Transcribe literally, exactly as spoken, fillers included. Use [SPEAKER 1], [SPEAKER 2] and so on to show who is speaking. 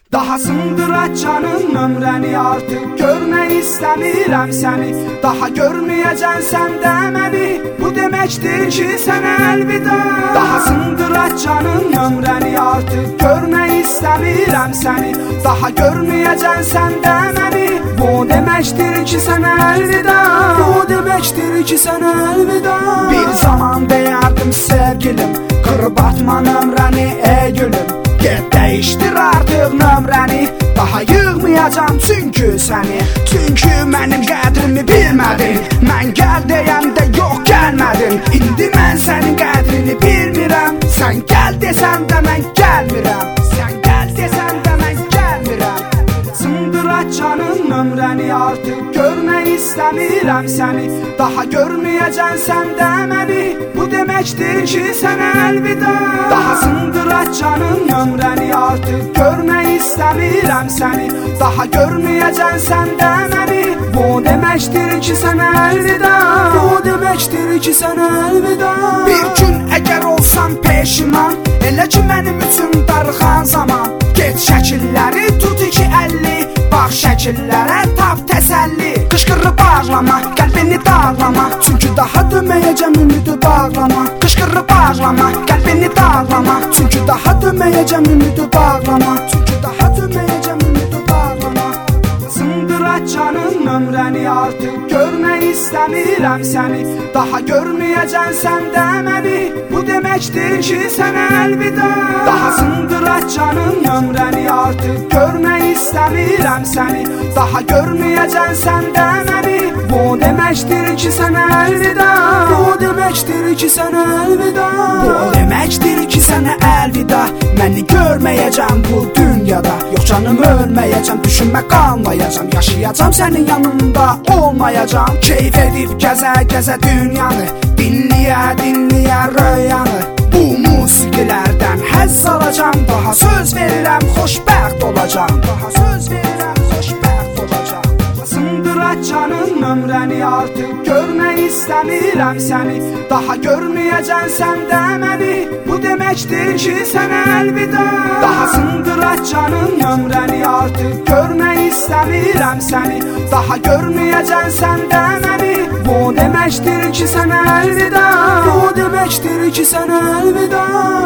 [SPEAKER 1] Daha sındıra canım ömrəni artıq görmək istəmirəm səni. Daha görməyəcən sən də məni, bu deməkdir ki sənə əlvida. Daha sındıra canım ömrəni artıq görmək istəmirəm səni. Daha görməyəcən sən də məni, bu deməkdir ki sənə əlvida. Bu deməkdir ki sənə əlvida. Bir zaman deyərdim sevgilim, qırıb atma nömrəni ey gülüm. Get dəyişdir artıq nömrəni, daha yığmayacam çünki səni. Çünki mənim qədrimi bilmədin, mən gəl deyəndə yox gəlmədin. İndi mən sənin qədrini bilmirəm, sən gəl desən də mən gəlmirəm. Sən gəl desən də mən gəlmirəm. Sındıra canım nömrəni artıq görmək istəmirəm səni. Daha görməyəcən sən də məni, bu deməkdir ki sənə əlvida. Daha sındıra canım nömrəni artıq görmək istəmirəm səni. Daha görməyəcən sən də məni, bu deməkdir ki sənə əlvida. Bu deməkdir ki sənə əlvida. Bir gün əgər olsam peşiman, elə ki mənim üçün darıxan zaman, get şəkilləri tut iki əlli, bax şəkillərə tap təsəlli. Qışqırıb ağlama, qəlbini dağlama, çünki daha dönməyəcəm ümidi bağlama. Qışqırıb ağlama, qəlbini dağlama, çünki daha dönməyəcəm ümidi bağlama. Çünki daha dönməyəcəm ümidi bağlama. Sındıra canım ömrəni artıq görmək istəmirəm səni. Daha görməyəcən sən də məni, bu deməkdir ki sənə əlvida. Daha sındıra canım ömrəni artıq görmək istəmirəm səni. Daha görməyəcən sən də məni, bu deməkdir ki sənə əlvida. Bu deməkdir ki sənə əlvida. Bu deməkdir ki sənə əlvida. Məni görməyəcəm bu dünyada, yox canım ölməyəcəm, düşünmə qalmayacam. Yaşayacam sənin yanında, olmayacam. Keyf edib gəzə-gəzə dünyanı, dinləyə dinləyə röyanı. Bu musiqilərdən həzz alacam, daha söz verirəm xoşbəxt olacam. Daha söz verirəm xoşbəxt olacam. Sındıra canım ömrəni artıq görmək istəmirəm səni. Daha görməyəcən sən də məni, bu deməkdir ki sənə əlvida. Daha sındıra canım ömrəni artıq görmək istəmirəm səni. Daha görməyəcən sən də məni, bu deməkdir ki sənə əlvida. Bu deməkdir ki sənə əlvida.